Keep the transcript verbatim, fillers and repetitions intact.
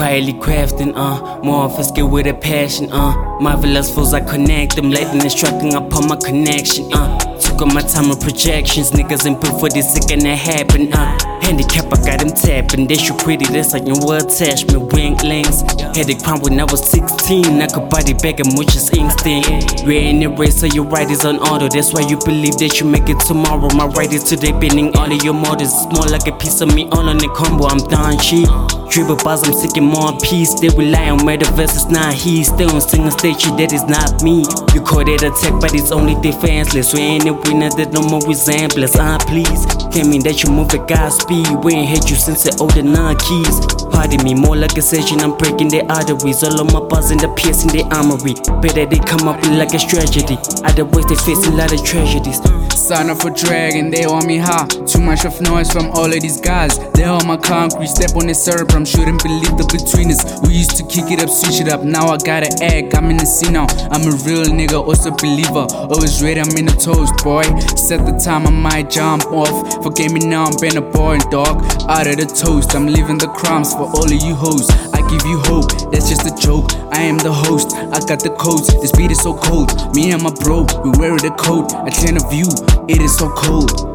quietly crafting, uh more of a skill with a passion, uh marvelous fools, I connect them. Lightning instructing upon my connection, uh took on my time of projections. Niggas ain't built for this, it gonna happen, uh handicap, I got them tapping. They shoot pretty, that's like your attachment. Winklings, had a crime when I was sixteen. I could body bag and which is instinct. We're in a race, so your right is on auto. That's why you believe that you make it tomorrow. My right is today, bending all of your motors. It's more like a piece of me all on the combo. I'm done cheap. Dribble bars, I'm seeking more peace. They rely on murder versus not he. Still on single stage, that is not me. You call that attack, but it's only defenseless. We ain't a winner, there's no more resemblance. Ah, please, can't mean that you move at God's speed. We ain't hate you since the older nine keys. Pardon me, more like a session, I'm breaking their arteries. All of my bars in the piercing their armory. Better they come up with like a tragedy. Otherwise they face a lot of tragedies. Sign up for dragon, they want me high. Too much of noise from all of these guys. They on my concrete, step on the cerebrum. Shouldn't believe the between us. We used to kick it up, switch it up. Now I gotta act, I'm in the scene now. I'm a real nigga, also believer. Always ready, I'm in the toast, boy. Set the time, I might jump off. Forget me now, I'm been a boring dog. Out of the toast, I'm leaving the crumbs for all of you hoes. I give you hope, that's just a joke. I am the host, I got the codes. This beat is so cold. Me and my bro, we wear the coat. I can't view, it is so cold.